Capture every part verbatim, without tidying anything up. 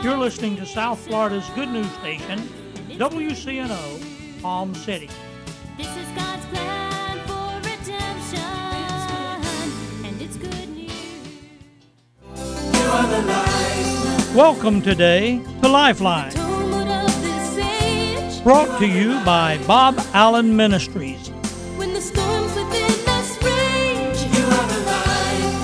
You're listening to South Florida's good news station, W C N O, Palm City. This is God's plan for redemption, and it's good news. You are the light. Welcome today to Lifeline, brought to you by Bob Allen Ministries. When the storms within us rage, You are the light.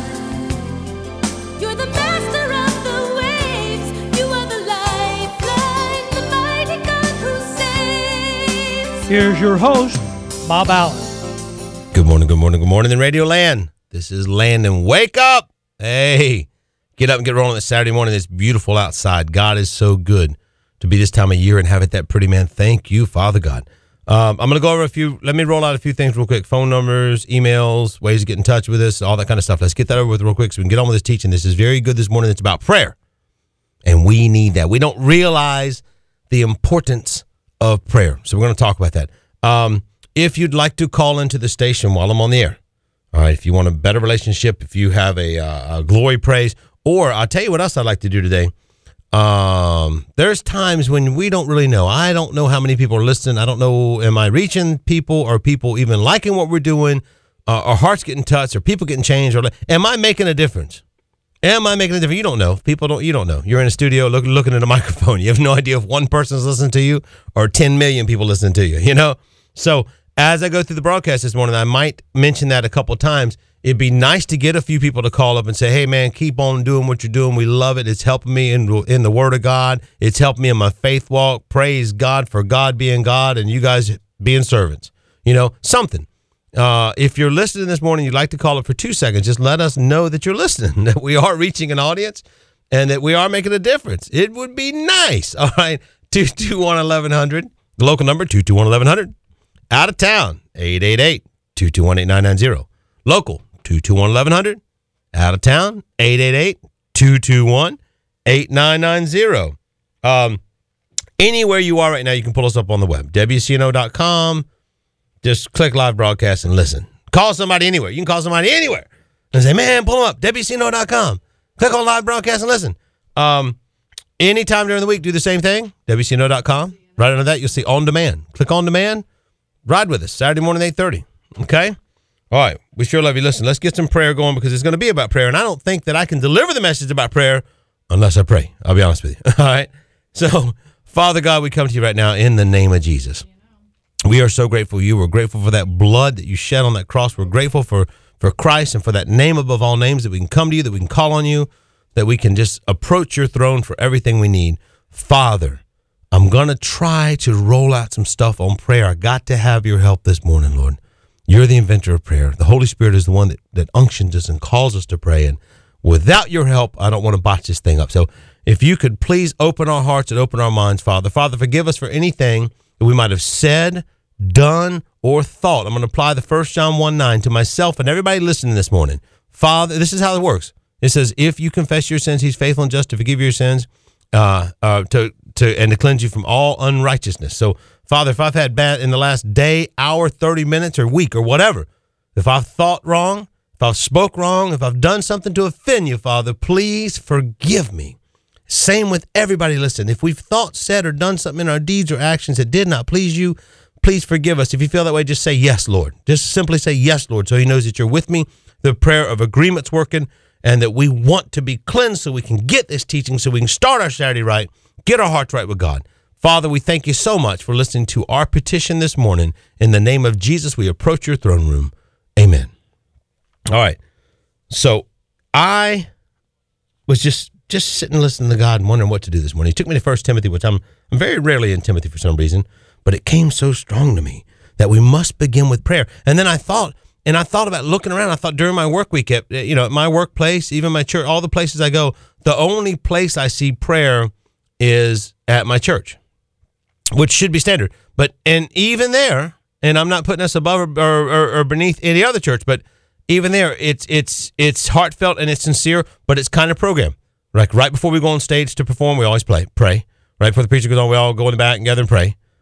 you're the master of the waves. You are the lifeline, the mighty God who saves. Here's your host, Bob Allen. Good morning, good morning, good morning in Radio Land. This is Landon. Wake up! Hey, get up and get rolling this Saturday morning. It's beautiful outside. God is so good to be this time of year and have it that pretty, man. Thank you, Father God. Um, I'm going to go over a few, let me roll out a few things real quick. Phone numbers, emails, ways to get in touch with us, all that kind of stuff. Let's get that over with real quick so we can get on with this teaching. This is very good this morning. It's about prayer, and we need that. We don't realize the importance of prayer, so we're going to talk about that. Um, if you'd like to call into the station while I'm on the air, all right, if you want a better relationship, if you have a, uh, a glory praise, or I'll tell you what else I'd like to do today. Um, there's times when we don't really know. I don't know how many people are listening. I don't know, am I reaching people? Are people even liking what we're doing? Uh, are hearts getting touched? Are people getting changed? Or am I making a difference? Am I making a difference? You don't know. People don't, you don't know. You're in a studio look, looking at a microphone. You have no idea if one person's listening to you or ten million people listening to you, you know? So as I go through the broadcast this morning, I might mention that a couple times. It'd be nice to get a few people to call up and say, hey, man, keep on doing what you're doing. We love it. It's helping me in, in the Word of God. It's helping me in my faith walk. Praise God for God being God and you guys being servants. You know, something. Uh, if you're listening this morning, you'd like to call up for two seconds, just let us know that you're listening, that we are reaching an audience and that we are making a difference. It would be nice. All right. two two one, eleven hundred. The local number, two two one, eleven hundred. Out of town, eight eight eight, two two one, eight nine nine zero. Local, two two one, eleven hundred. Out of town, eight eight eight, two two one, eight nine nine zero. Um, anywhere you are right now, you can pull us up on the web, W C N O dot com. Just click live broadcast and listen. Call somebody anywhere. You can call somebody anywhere and say, man, pull them up, W C N O dot com. Click on live broadcast and listen. Um, anytime during the week, do the same thing, W C N O dot com. Right under that, you'll see on demand. Click on demand. Ride with us, Saturday morning, eight thirty. Okay? All right. We sure love you. Listen, let's get some prayer going because it's going to be about prayer. And I don't think that I can deliver the message about prayer unless I pray. I'll be honest with you. All right? So, Father God, we come to you right now in the name of Jesus. We are so grateful for you. We're grateful for that blood that you shed on that cross. We're grateful for, for Christ and for that name above all names, that we can come to you, that we can call on you, that we can just approach your throne for everything we need. Father, I'm going to try to roll out some stuff on prayer. I got to have your help this morning, Lord. You're the inventor of prayer. The Holy Spirit is the one that, that unctions us and calls us to pray. And without your help, I don't want to botch this thing up. So if you could please open our hearts and open our minds, Father. Father, forgive us for anything that we might have said, done, or thought. I'm going to apply the First John one nine to myself and everybody listening this morning. Father, this is how it works. It says, if you confess your sins, he's faithful and just to forgive your sins uh, uh, to, to and to cleanse you from all unrighteousness. So, Father, if I've had bad in the last day, hour, thirty minutes, or week, or whatever, if I've thought wrong, if I've spoke wrong, if I've done something to offend you, Father, please forgive me. Same with everybody listening. If we've thought, said, or done something in our deeds or actions that did not please you, please forgive us. If you feel that way, just say, yes, Lord. Just simply say, yes, Lord, so he knows that you're with me. The prayer of agreement's working, and that we want to be cleansed so we can get this teaching, so we can start our Saturday right, get our hearts right with God. Father, we thank you so much for listening to our petition this morning. In the name of Jesus, we approach your throne room. Amen. All right. So I was just just sitting listening to God and wondering what to do this morning. He took me to First Timothy, which I'm, I'm very rarely in Timothy for some reason, but it came so strong to me that we must begin with prayer. And then I thought, and I thought about looking around. I thought during my work week, at, you know, at my workplace, even my church, all the places I go, the only place I see prayer is at my church, which should be standard. But, and even there, and I'm not putting us above or, or, or beneath any other church, but even there, it's it's it's heartfelt and it's sincere, but it's kind of programmed. Like right before we go on stage to perform, we always play, pray. Right before the preacher goes on, we all go in the back and gather and pray.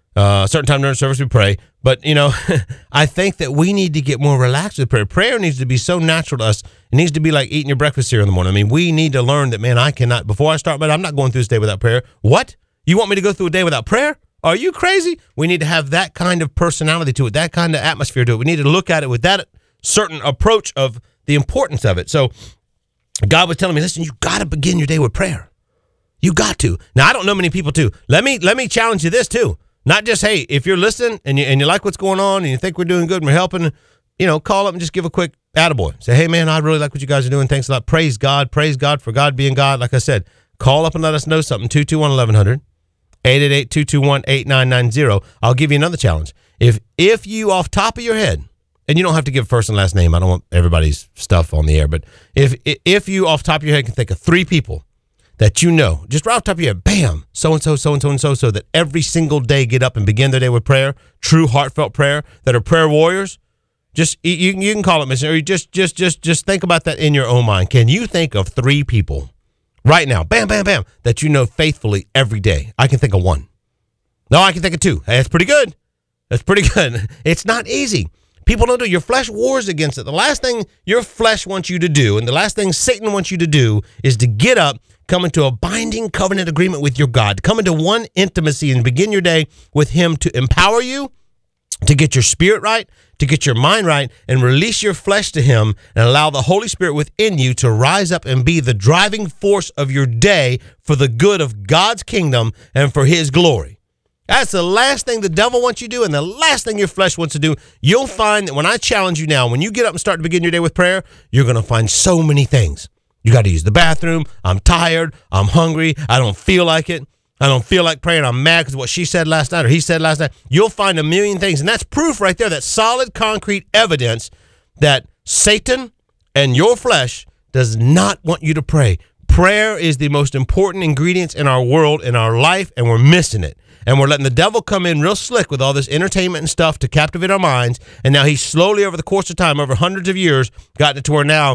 Uh, a certain time during service we pray. But, you know, I think that we need to get more relaxed with prayer. Prayer needs to be so natural to us. It needs to be like eating your breakfast here in the morning. I mean, we need to learn that, man, I cannot, before I start, but I'm not going through this day without prayer. What? You want me to go through a day without prayer? Are you crazy? We need to have that kind of personality to it, that kind of atmosphere to it. We need to look at it with that certain approach of the importance of it. So God was telling me, listen, you got to begin your day with prayer. You got to. Now, I don't know many people too. Let me let me challenge you this too. Not just, hey, if you're listening and you and you like what's going on and you think we're doing good and we're helping, you know, call up and just give a quick attaboy. Say, hey, man, I really like what you guys are doing. Thanks a lot. Praise God. Praise God for God being God. Like I said, call up and let us know something. two two one, eleven hundred, eight eight eight, two two one, eight nine nine zero. I'll give you another challenge. If if you off top of your head, and you don't have to give first and last name. I don't want everybody's stuff on the air. But if if you off top of your head can think of three people that you know, just right off the top of your head, bam, so-and-so, so-and-so, and so-so, that every single day get up and begin their day with prayer, true heartfelt prayer, that are prayer warriors, just you, you can call it, Mister Or just, just, just, just think about that in your own mind. Can you think of three people right now, bam, bam, bam, that you know faithfully every day? I can think of one. No, I can think of two. Hey, that's pretty good. That's pretty good. It's not easy. People don't do it. Your flesh wars against it. The last thing your flesh wants you to do, and the last thing Satan wants you to do, is to get up, come into a binding covenant agreement with your God, come into one intimacy and begin your day with him to empower you, to get your spirit right, to get your mind right, and release your flesh to him and allow the Holy Spirit within you to rise up and be the driving force of your day for the good of God's kingdom and for his glory. That's the last thing the devil wants you to do, and the last thing your flesh wants to do. You'll find that when I challenge you now, when you get up and start to begin your day with prayer, you're going to find so many things. You got to use the bathroom. I'm tired. I'm hungry. I don't feel like it. I don't feel like praying. I'm mad because what she said last night or he said last night. You'll find a million things, and that's proof right there, that solid, concrete evidence that Satan and your flesh does not want you to pray. Prayer is the most important ingredient in our world, in our life, and we're missing it. And we're letting the devil come in real slick with all this entertainment and stuff to captivate our minds. And now he's slowly, over the course of time, over hundreds of years, gotten it to where now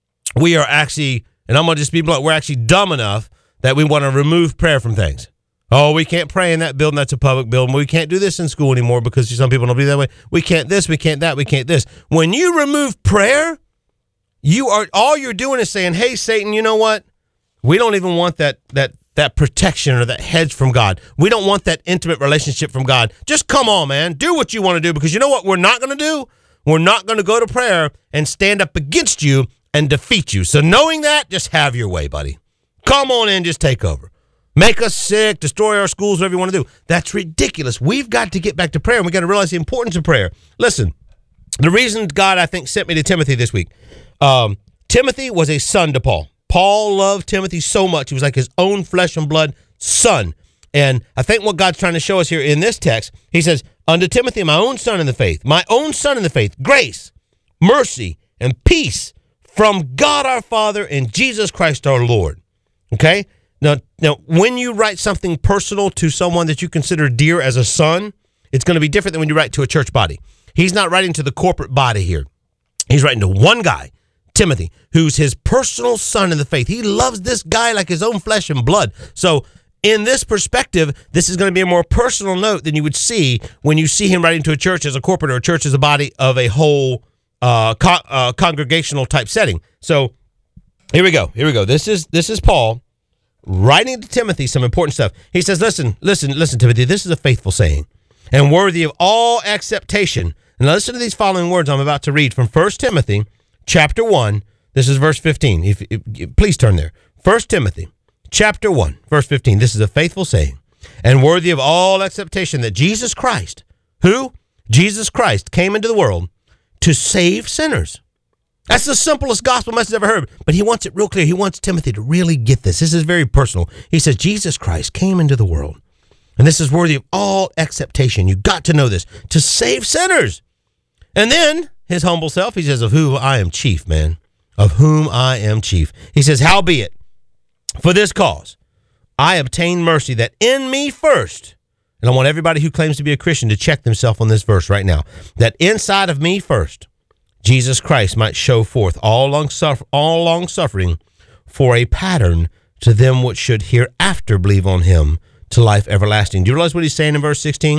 we are actually, and I'm going to just be blunt, we're actually dumb enough that we want to remove prayer from things. Oh, we can't pray in that building. That's a public building. We can't do this in school anymore because some people don't be that way. We can't this, we can't that, we can't this. When you remove prayer, you are all you're doing is saying, hey, Satan, you know what? We don't even want that that that protection or that hedge from God. We don't want that intimate relationship from God. Just come on, man. Do what you want to do, because you know what we're not going to do? We're not going to go to prayer and stand up against you and defeat you. So knowing that, just have your way, buddy. Come on in, just take over. Make us sick, destroy our schools, whatever you want to do. That's ridiculous. We've got to get back to prayer, and we've got to realize the importance of prayer. Listen, the reason God, I think, sent me to Timothy this week, um, Timothy was a son to Paul. Paul loved Timothy so much. He was like his own flesh and blood son. And I think what God's trying to show us here in this text, he says, unto Timothy, my own son in the faith, my own son in the faith, grace, mercy, and peace from God our Father and Jesus Christ our Lord. Okay? Now, now, when you write something personal to someone that you consider dear as a son, it's going to be different than when you write to a church body. He's not writing to the corporate body here. He's writing to one guy, Timothy, who's his personal son in the faith. He loves this guy like his own flesh and blood. So in this perspective, this is going to be a more personal note than you would see when you see him writing to a church as a corporate or a church as a body of a whole uh, co- uh, congregational type setting. So here we go. Here we go. This is this is Paul writing to Timothy some important stuff. He says, listen, listen, listen, Timothy, this is a faithful saying and worthy of all acceptation. And listen to these following words I'm about to read from First Timothy chapter one. This is verse fifteen. If, if, please turn there. First Timothy chapter one, verse fifteen. This is a faithful saying and worthy of all acceptation, that Jesus Christ, who? Jesus Christ came into the world to save sinners. That's the simplest gospel message I've ever heard, but he wants it real clear. He wants Timothy to really get this. This is very personal. He says, Jesus Christ came into the world, and this is worthy of all acceptation. You got to know this, to save sinners. And then his humble self, he says, of whom I am chief, man, of whom I am chief. He says, howbeit, for this cause, I obtain mercy, that in me first, and I want everybody who claims to be a Christian to check themselves on this verse right now, that inside of me first, Jesus Christ might show forth all long, suffer, all long suffering for a pattern to them which should hereafter believe on him to life everlasting. Do you realize what he's saying in verse sixteen?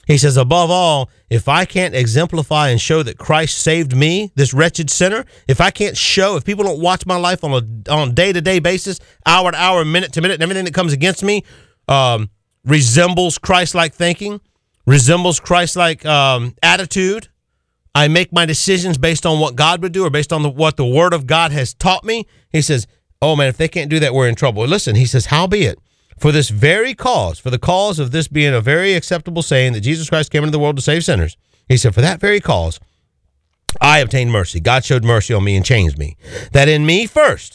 He says, above all, if I can't exemplify and show that Christ saved me, this wretched sinner, if I can't show, if people don't watch my life on a on day-to-day basis, hour to hour, minute to minute, and everything that comes against me um, resembles Christ-like thinking, resembles Christ-like um, attitude, I make my decisions based on what God would do or based on the, what the Word of God has taught me. He says, oh, man, if they can't do that, we're in trouble. Listen, he says, howbeit, for this very cause, for the cause of this being a very acceptable saying that Jesus Christ came into the world to save sinners, he said, for that very cause, I obtained mercy. God showed mercy on me and changed me. That in me first,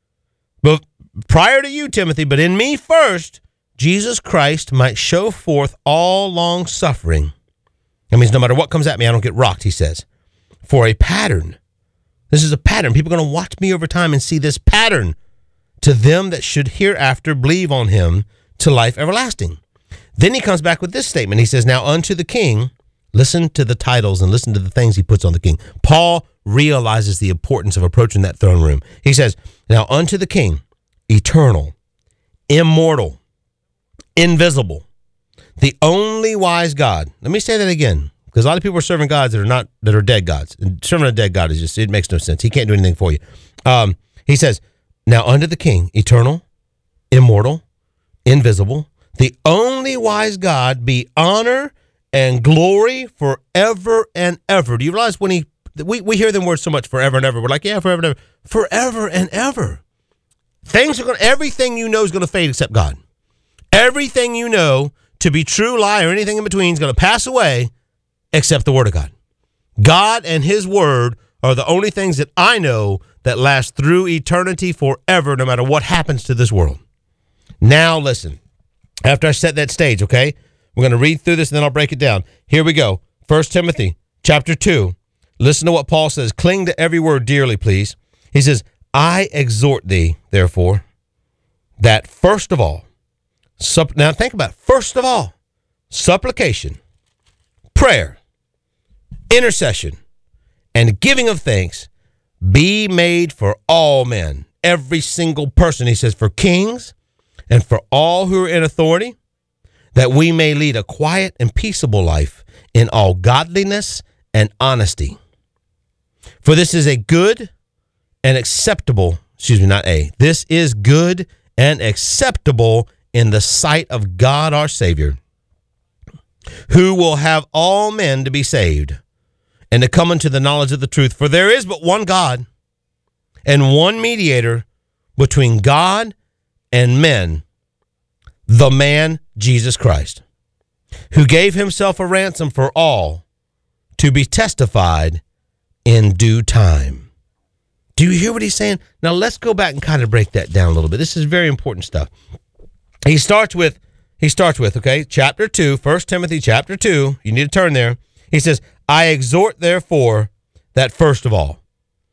but prior to you, Timothy, but in me first, Jesus Christ might show forth all long suffering. That means no matter what comes at me, I don't get rocked, he says. For a pattern. This is a pattern. People are going to watch me over time and see this pattern to them that should hereafter believe on him to life everlasting. Then he comes back with this statement. He says, now unto the king, listen to the titles and listen to the things he puts on the king. Paul realizes the importance of approaching that throne room. He says, now unto the king, eternal, immortal, invisible, the only wise God. Let me say that again, because a lot of people are serving gods that are not, that are dead gods. And serving a dead God is just, it makes no sense. He can't do anything for you. Um, he says, now unto the king, eternal, immortal, invisible, the only wise God, be honor and glory forever and ever. Do you realize when he, we, we hear them words so much, forever and ever. We're like, yeah, forever and ever. Forever and ever. Things are going to, everything you know is going to fade except God. Everything you know to be true, lie, or anything in between is going to pass away except the word of God. God and his word are the only things that I know that last through eternity forever, no matter what happens to this world. Now listen, after I set that stage, okay, we're going to read through this and then I'll break it down. Here we go. First Timothy chapter two. Listen to what Paul says. Cling to every word dearly, please. He says, I exhort thee, therefore, that first of all, supp- now think about it. First of all, supplication, prayer, intercession, and giving of thanks be made for all men, every single person. He says, for kings and for all who are in authority, that we may lead a quiet and peaceable life in all godliness and honesty. For this is a good and acceptable, excuse me, not a, this is good and acceptable in the sight of God our Savior, who will have all men to be saved and to come into the knowledge of the truth. For there is but one God and one mediator between God and men, the man Jesus Christ, who gave himself a ransom for all to be testified in due time. Do you hear what he's saying? Now let's go back and kind of break that down a little bit. This is very important stuff. He starts with, he starts with, okay, chapter two, First Timothy chapter two. You need to turn there. He says, I exhort, therefore, that first of all.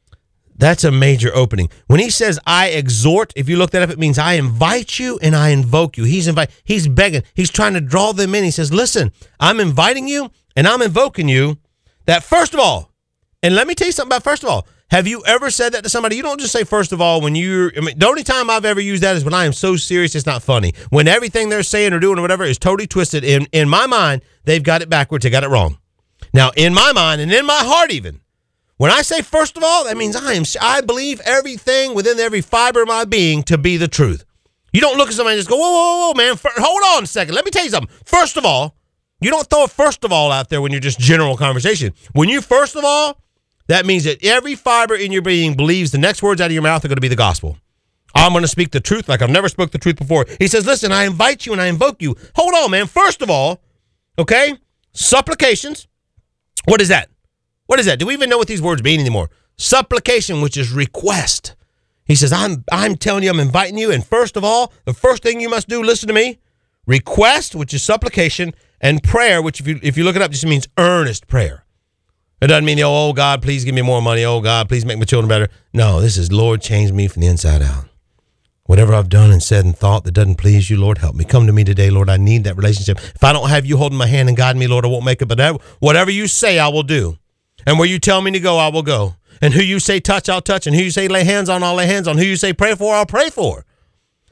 That's a major opening. When he says, I exhort, if you look that up, it means I invite you and I invoke you. He's invite, he's begging. He's trying to draw them in. He says, listen, I'm inviting you and I'm invoking you that first of all. And let me tell you something about first of all. Have you ever said that to somebody? You don't just say first of all when you're, I mean, the only time I've ever used that is when I am so serious it's not funny. When everything they're saying or doing or whatever is totally twisted. In, in my mind, they've got it backwards. They got it wrong. Now, in my mind and in my heart even, when I say first of all, that means I am. I believe everything within every fiber of my being to be the truth. You don't look at somebody and just go, whoa, whoa, whoa, man, for, hold on a second. Let me tell you something. First of all, you don't throw a first of all out there when you're just general conversation. When you first of all, that means that every fiber in your being believes the next words out of your mouth are going to be the gospel. I'm going to speak the truth like I've never spoke the truth before. He says, listen, I invite you and I invoke you. Hold on, man. First of all, okay, supplications. What is that? What is that? Do we even know what these words mean anymore? Supplication, which is request. He says, I'm I'm telling you, I'm inviting you. And first of all, the first thing you must do, listen to me, request, which is supplication, and prayer, which if you if you look it up, just means earnest prayer. It doesn't mean, oh, God, please give me more money. Oh, God, please make my children better. No, this is, Lord, change me from the inside out. Whatever I've done and said and thought that doesn't please you, Lord, help me. Come to me today, Lord. I need that relationship. If I don't have you holding my hand and guiding me, Lord, I won't make it. But whatever you say, I will do. And where you tell me to go, I will go. And who you say touch, I'll touch. And who you say lay hands on, I'll lay hands on. Who you say pray for, I'll pray for.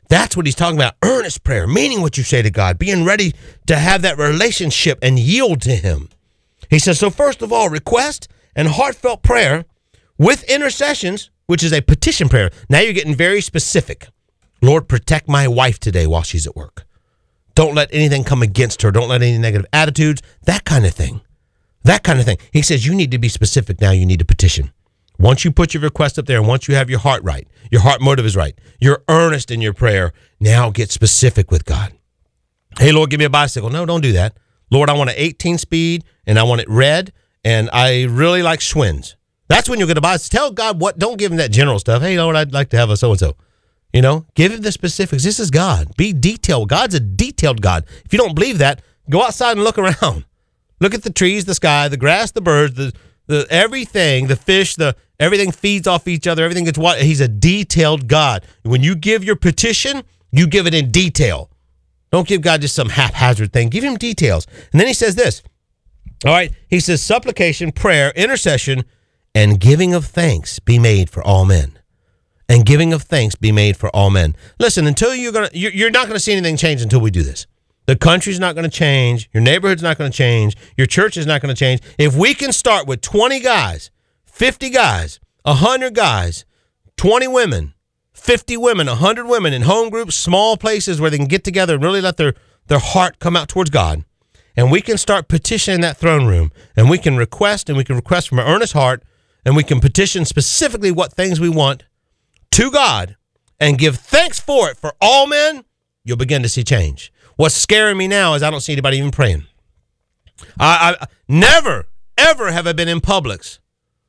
That's what he's talking about. Earnest prayer, meaning what you say to God, being ready to have that relationship and yield to him. He says, so first of all, request and heartfelt prayer with intercessions, which is a petition prayer. Now you're getting very specific. Lord, protect my wife today while she's at work. Don't let anything come against her. Don't let any negative attitudes, that kind of thing. That kind of thing. He says you need to be specific now. You need to petition. Once you put your request up there and once you have your heart right, your heart motive is right, you're earnest in your prayer, now get specific with God. Hey, Lord, give me a bicycle. No, don't do that. Lord, I want an eighteen speed and I want it red and I really like Schwinn's. That's when you'll get a bicycle. Tell God what, don't give him that general stuff. Hey, Lord, I'd like to have a so-and-so. You know, give him the specifics. This is God. Be detailed. God's a detailed God. If you don't believe that, go outside and look around. Look at the trees, the sky, the grass, the birds, the the everything, the fish, the everything feeds off each other. Everything gets water. He's a detailed God. When you give your petition, you give it in detail. Don't give God just some haphazard thing. Give him details. And then he says this. All right. He says supplication, prayer, intercession, and giving of thanks be made for all men. And giving of thanks be made for all men. Listen, until you're gonna, you're not gonna see anything change until we do this. The country's not gonna change. Your neighborhood's not gonna change. Your church is not gonna change. If we can start with twenty guys, fifty guys, one hundred guys, twenty women, fifty women, one hundred women in home groups, small places where they can get together and really let their, their heart come out towards God, and we can start petitioning that throne room, and we can request, and we can request from an earnest heart, and we can petition specifically what things we want to God and give thanks for it for all men, you'll begin to see change. What's scaring me now is I don't see anybody even praying. I, I never, ever have I been in Publix.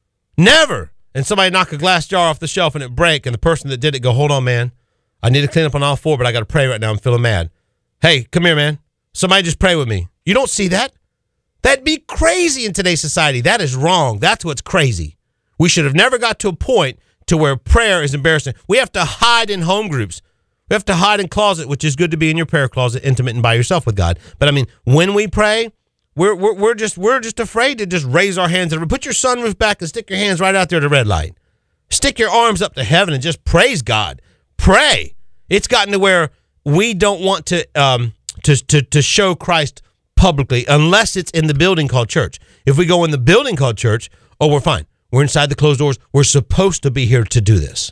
Never. And somebody knock a glass jar off the shelf and it break, and the person that did it go, hold on, man. I need to clean up on all four, but I got to pray right now. I'm feeling mad. Hey, come here, man. Somebody just pray with me. You don't see that? That'd be crazy in today's society. That is wrong. That's what's crazy. We should have never got to a point to where prayer is embarrassing. We have to hide in home groups. We have to hide in closet, which is good to be in your prayer closet, intimate and by yourself with God. But I mean, when we pray, we're we're, we're just we're just afraid to just raise our hands and put your sunroof back and stick your hands right out there at the red light. Stick your arms up to heaven and just praise God. Pray. It's gotten to where we don't want to um to to to show Christ publicly unless it's in the building called church. If we go in the building called church, oh, we're fine. We're inside the closed doors. We're supposed to be here to do this.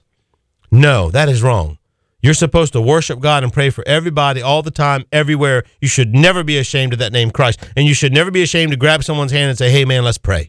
No, that is wrong. You're supposed to worship God and pray for everybody all the time, everywhere. You should never be ashamed of that name, Christ. And you should never be ashamed to grab someone's hand and say, hey, man, let's pray.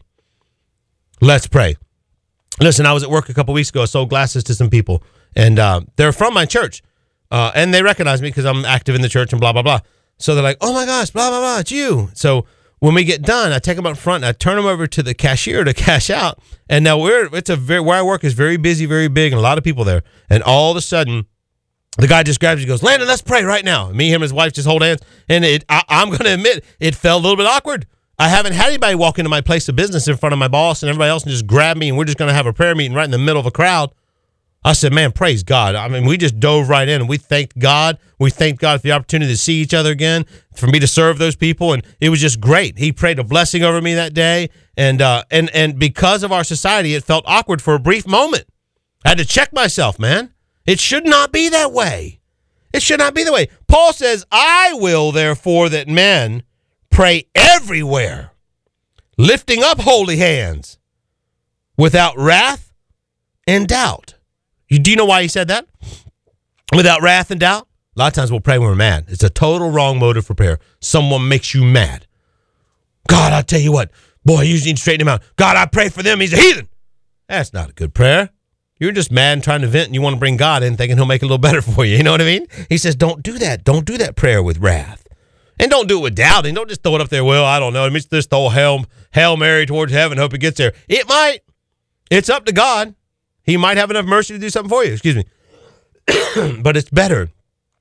Let's pray. Listen, I was at work a couple weeks ago. I sold glasses to some people, and uh, they're from my church. Uh, and they recognize me because I'm active in the church and blah, blah, blah. So they're like, oh, my gosh, blah, blah, blah, it's you. So when we get done, I take them up front and I turn them over to the cashier to cash out. And now we're it's a very where I work is very busy, very big, and a lot of people there. And all of a sudden, the guy just grabs you and goes, Landon, let's pray right now. Me, him, and his wife just hold hands. And it, I, I'm going to admit, it felt a little bit awkward. I haven't had anybody walk into my place of business in front of my boss and everybody else and just grab me and we're just going to have a prayer meeting right in the middle of a crowd. I said, man, praise God. I mean, we just dove right in and we thanked God. We thanked God for the opportunity to see each other again, for me to serve those people. And it was just great. He prayed a blessing over me that day. And, uh, and, and because of our society, it felt awkward for a brief moment. I had to check myself, man. It should not be that way. It should not be that way. Paul says, I will, therefore, that men pray everywhere, lifting up holy hands without wrath and doubt. You, do you know why he said that? Without wrath and doubt? A lot of times we'll pray when we're mad. It's a total wrong motive for prayer. Someone makes you mad. God, I tell you what, boy, you need to straighten him out. God, I pray for them. He's a heathen. That's not a good prayer. You're just mad and trying to vent and you want to bring God in thinking he'll make it a little better for you. You know what I mean? He says, don't do that. Don't do that prayer with wrath. And don't do it with doubting. Don't just throw it up there. Well, I don't know. It means this whole Hail, Hail Mary towards heaven. Hope it gets there. It might. It's up to God. He might have enough mercy to do something for you. Excuse me. But it's better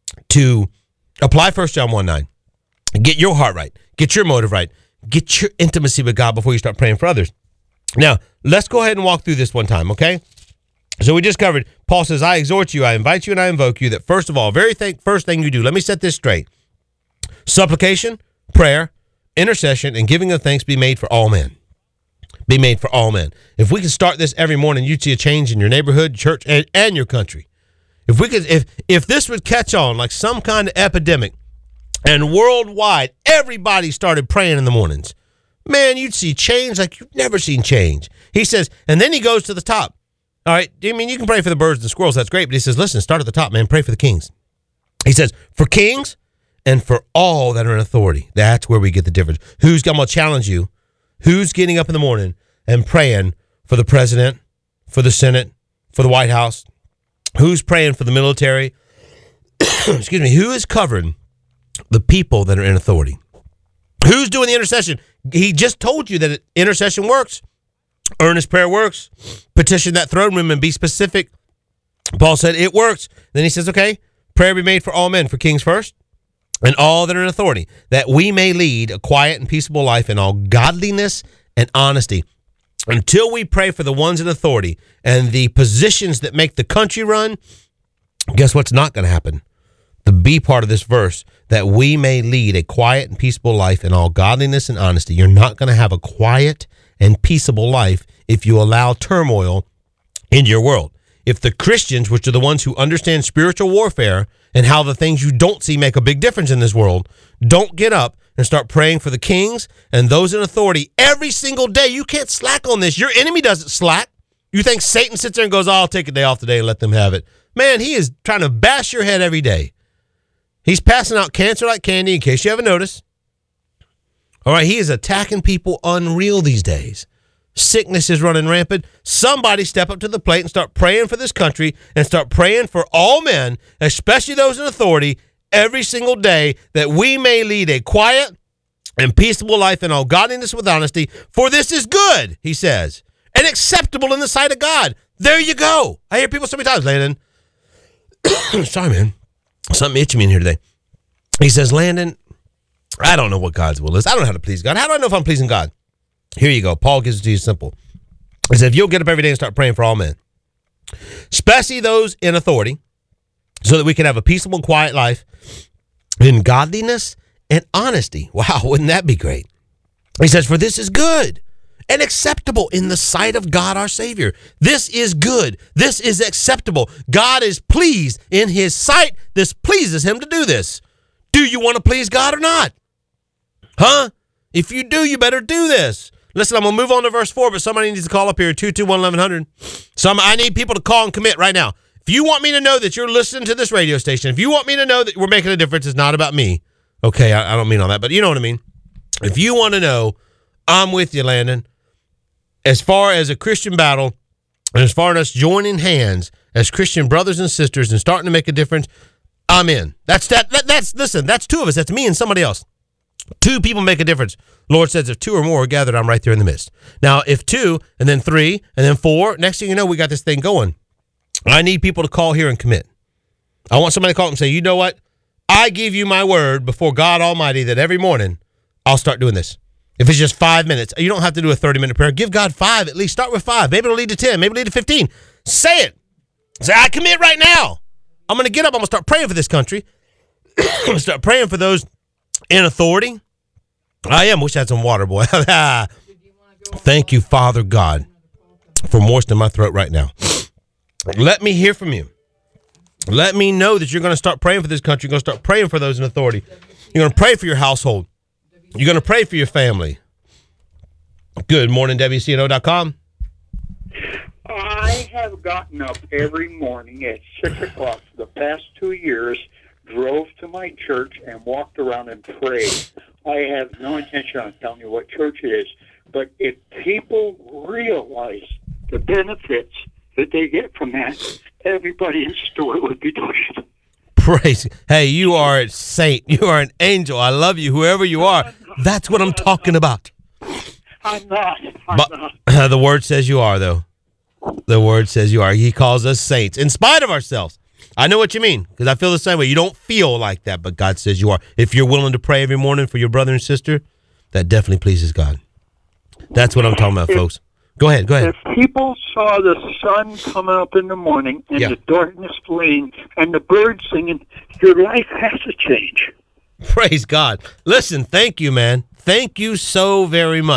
to apply First John one nine. Get your heart right. Get your motive right. Get your intimacy with God before you start praying for others. Now, let's go ahead and walk through this one time, okay? So we just covered, Paul says, I exhort you, I invite you, and I invoke you that first of all, very th- first thing you do, let me set this straight. Supplication, prayer, intercession, and giving of thanks be made for all men. Be made for all men. If we can start this every morning, you'd see a change in your neighborhood, church, and, and your country. If we could, if if this would catch on like some kind of epidemic, and worldwide everybody started praying in the mornings, man, you'd see change like you've never seen change. He says, and then he goes to the top. All right, I mean, you can pray for the birds and the squirrels. That's great. But he says, listen, start at the top, man. Pray for the kings. He says, for kings and for all that are in authority. That's where we get the difference. Who's, I'm going to challenge you. Who's getting up in the morning and praying for the president, for the Senate, for the White House? Who's praying for the military? Excuse me. Who is covering the people that are in authority? Who's doing the intercession? He just told you that intercession works. Earnest prayer works. Petition that throne room and be specific. Paul said it works. Then he says, okay, prayer be made for all men, for kings first, and all that are in authority, that we may lead a quiet and peaceable life in all godliness and honesty. Until we pray for the ones in authority and the positions that make the country run, guess what's not going to happen? The B part of this verse, that we may lead a quiet and peaceable life in all godliness and honesty. You're not going to have a quiet and peaceable life if you allow turmoil in your world. If the Christians, which are the ones who understand spiritual warfare and how the things you don't see make a big difference in this world, don't get up and start praying for the kings and those in authority every single day. You can't slack on this. Your enemy doesn't slack. You think Satan sits there and goes, oh, I'll take a day off today and let them have it. Man, he is trying to bash your head every day. He's passing out cancer like candy, in case you haven't noticed. All right, he is attacking people unreal these days. Sickness is running rampant. Somebody step up to the plate and start praying for this country and start praying for all men, especially those in authority, every single day, that we may lead a quiet and peaceable life in all godliness with honesty. For this is good, he says, and acceptable in the sight of God. There you go. I hear people so many times, Landon. Sorry, man. Something itching me in here today. He says, Landon, I don't know what God's will is. I don't know how to please God. How do I know if I'm pleasing God? Here you go. Paul gives it to you simple. He said, if you'll get up every day and start praying for all men, especially those in authority, so that we can have a peaceable, quiet life in godliness and honesty. Wow, wouldn't that be great? He says, for this is good and acceptable in the sight of God our Savior. This is good. This is acceptable. God is pleased in his sight. This pleases him to do this. Do you want to please God or not? Huh? If you do, you better do this. Listen, I'm going to move on to verse four, but somebody needs to call up here, two two one, eleven hundred. Some, I need people to call and commit right now. If you want me to know that you're listening to this radio station, if you want me to know that we're making a difference, it's not about me. Okay, I, I don't mean all that, but you know what I mean. If you want to know, I'm with you, Landon. As far as a Christian battle, and as far as us joining hands as Christian brothers and sisters and starting to make a difference, I'm in. That's that, that. That's listen. That's two of us. That's me and somebody else. Two people make a difference. Lord says if two or more are gathered, I'm right there in the midst. Now, if two, and then three, and then four, next thing you know, we got this thing going. I need people to call here and commit. I want somebody to call and say, you know what? I give you my word before God Almighty that every morning I'll start doing this. If it's just five minutes, you don't have to do a thirty-minute prayer. Give God five at least. Start with five. Maybe it'll lead to ten. Maybe it'll lead to fifteen. Say it. Say, I commit right now. I'm going to get up. I'm going to start praying for this country. I'm going to start praying for those in authority. I am. Wish I had some water, boy. Thank you, Father God, for moistening my throat right now. Let me hear from you. Let me know that you're going to start praying for this country. You're going to start praying for those in authority. You're going to pray for your household. You're going to pray for your family. Good morning, W C N O dot com. I have gotten up every morning at six o'clock for the past two years, drove to my church, and walked around and prayed. I have no intention on telling you what church it is, but if people realize the benefits that they get from that, everybody in the store would be doing it. Praise. Hey, you are a saint. You are an angel. I love you, whoever you are. That's what I'm talking about. I'm not. I'm but, not. The word says you are, though. The word says you are. He calls us saints in spite of ourselves. I know what you mean, because I feel the same way. You don't feel like that, but God says you are. If you're willing to pray every morning for your brother and sister, that definitely pleases God. That's what I'm talking about, if, folks. Go ahead, go ahead. If people saw the sun coming up in the morning and yeah. the darkness fleeing and the birds singing, your life has to change. Praise God. Listen, thank you, man. Thank you so very much.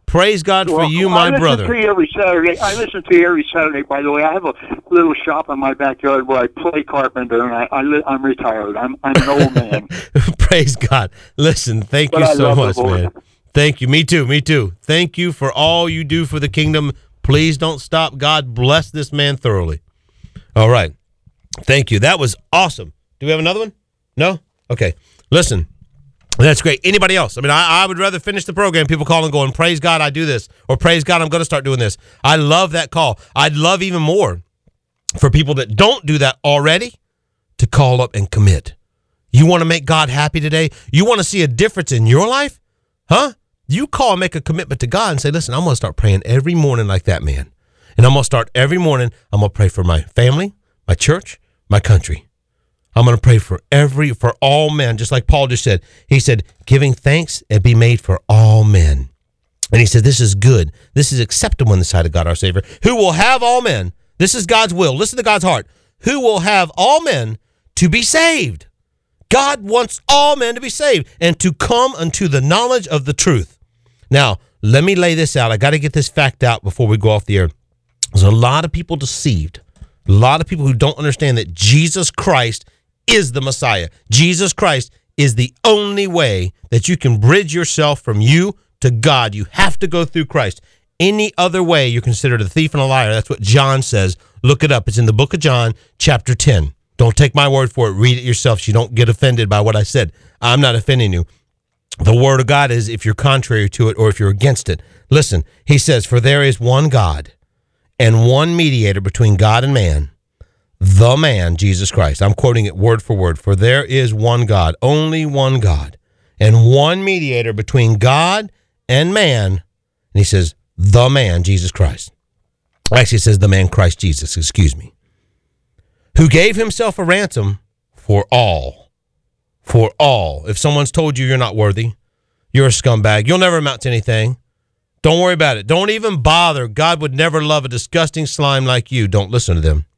Praise God for Well, you, I my listen brother. to you every Saturday. I listen to you every Saturday. By the way, I have a little shop in my backyard where I play carpenter, and I, I li- I'm retired. I'm I'm an old man. Praise God. Listen, thank But you I so love the much, Lord. man. Thank you. Me too. Me too. Thank you for all you do for the kingdom. Please don't stop. God bless this man thoroughly. All right. Thank you. That was awesome. Do we have another one? No? Okay. Listen. That's great. Anybody else? I mean, I, I would rather finish the program, people calling going, praise God, I do this, or praise God, I'm going to start doing this. I love that call. I'd love even more for people that don't do that already to call up and commit. You want to make God happy today? You want to see a difference in your life? Huh? You call and make a commitment to God and say, listen, I'm going to start praying every morning like that man. And I'm going to start every morning, I'm going to pray for my family, my church, my country. I'm going to pray for every, for all men, just like Paul just said. He said, giving thanks and be made for all men. And he said, this is good. This is acceptable in the sight of God, our Savior, who will have all men. This is God's will. Listen to God's heart. Who will have all men to be saved. God wants all men to be saved and to come unto the knowledge of the truth. Now, let me lay this out. I got to get this fact out before we go off the air. There's a lot of people deceived. A lot of people who don't understand that Jesus Christ is the Messiah. Jesus Christ is the only way that you can bridge yourself from you to God. You have to go through Christ. Any other way, you're considered a thief and a liar. That's what John says. Look it up. It's in the book of John, chapter ten. Don't take my word for it. Read it yourself so you don't get offended by what I said. I'm not offending you. The word of God is if you're contrary to it or if you're against it. Listen, he says, for there is one God and one mediator between God and man, the man, Jesus Christ. I'm quoting it word for word. For there is one God, only one God, and one mediator between God and man. And he says, the man, Jesus Christ. Actually, it says the man, Christ Jesus, excuse me, who gave himself a ransom for all. For all. If someone's told you you're not worthy, you're a scumbag, you'll never amount to anything, don't worry about it. Don't even bother. God would never love a disgusting slime like you. Don't listen to them.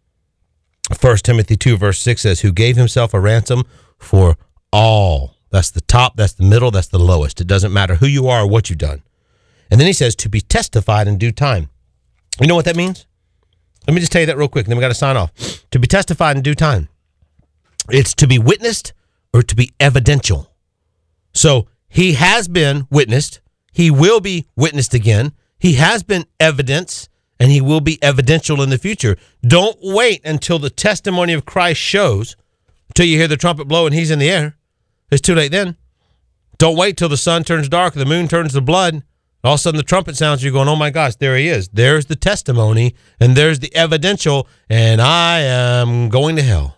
First Timothy two, verse six says, who gave himself a ransom for all. That's the top, that's the middle, that's the lowest. It doesn't matter who you are or what you've done. And then he says, to be testified in due time. You know what that means? Let me just tell you that real quick, and then we got to sign off. To be testified in due time. It's to be witnessed or to be evidential. So he has been witnessed. He will be witnessed again. He has been evidence, and he will be evidential in the future. Don't wait until the testimony of Christ shows, until you hear the trumpet blow and he's in the air. It's too late then. Don't wait till the sun turns dark, the moon turns to blood. All of a sudden the trumpet sounds, you're going, oh my gosh, there he is. There's the testimony, and there's the evidential, and I am going to hell.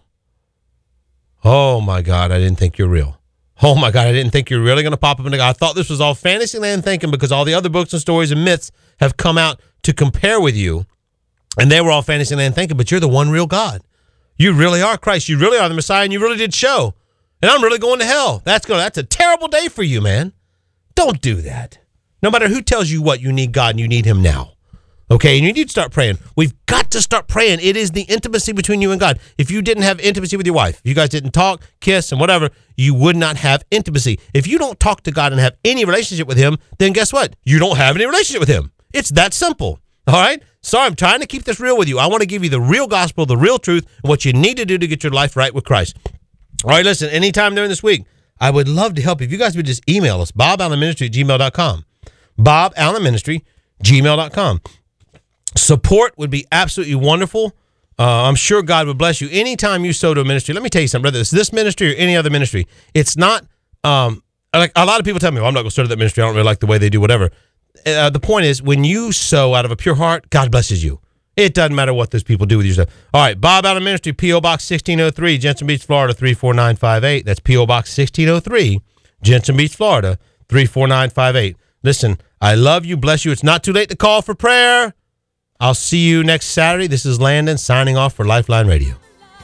Oh my God, I didn't think you're real. Oh my God, I didn't think you're really going to pop up in the I thought this was all Fantasyland thinking because all the other books and stories and myths have come out to compare with you, and they were all Fantasyland thinking, but you're the one real God. You really are Christ. You really are the Messiah, and you really did show. And I'm really going to hell. That's going. That's a terrible day for you, man. Don't do that. No matter who tells you what, you need God and you need him now. Okay, and you need to start praying. We've got to start praying. It is the intimacy between you and God. If you didn't have intimacy with your wife, if you guys didn't talk, kiss, and whatever, you would not have intimacy. If you don't talk to God and have any relationship with him, then guess what? You don't have any relationship with him. It's that simple. All right? Sorry, I'm trying to keep this real with you. I want to give you the real gospel, the real truth, and what you need to do to get your life right with Christ. All right, listen, anytime during this week, I would love to help you. If you guys would just email us, bob allen ministry at gmail dot com. bob allen ministry, gmail dot com. Support would be absolutely wonderful. Uh, I'm sure God would bless you. Anytime you sow to a ministry, let me tell you something, whether it's this ministry or any other ministry, it's not, um, like a lot of people tell me, well, I'm not going to serve that ministry. I don't really like the way they do whatever. Uh, the point is, when you sow out of a pure heart, God blesses you. It doesn't matter what those people do with your stuff. All right, Bob Allen Ministry, P O Box sixteen oh three, Jensen Beach, Florida, three four nine five eight. That's P O Box sixteen oh three, Jensen Beach, Florida, three four nine five eight. Listen, I love you, bless you. It's not too late to call for prayer. I'll see you next Saturday. This is Landon signing off for Lifeline Radio.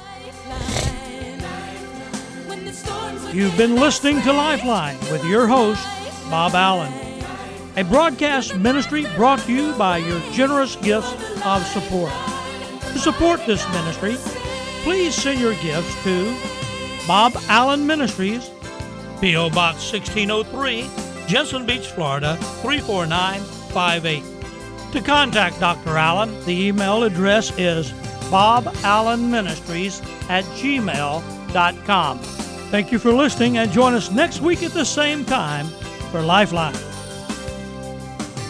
You've been listening to Lifeline with your host, Bob Allen, a broadcast ministry brought to you by your generous gifts of support. To support this ministry, please send your gifts to Bob Allen Ministries, P O Box sixteen oh three, Jensen Beach, Florida, three four nine five eight. To contact Doctor Allen, the email address is boballenministries at gmail dot com. Thank you for listening, and join us next week at the same time for Lifeline.